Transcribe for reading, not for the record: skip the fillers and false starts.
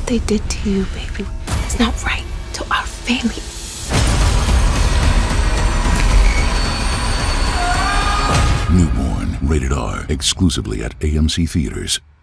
what they did to you, baby, is not right to our family. Newborn, rated R, exclusively at AMC Theaters.